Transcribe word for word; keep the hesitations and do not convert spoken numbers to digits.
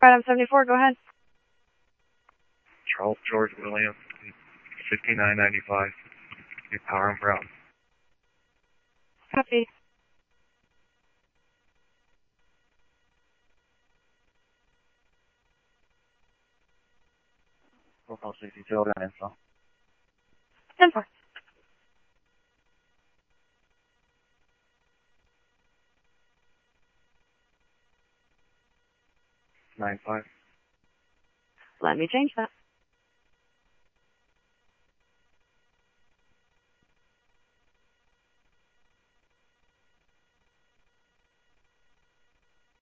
Item seventy-four, go ahead. Charles George Williams, fifty-nine ninety-five. New Power and Brown. Copy. Profile sixty-two, got info. ten four. nine five. Let me change that.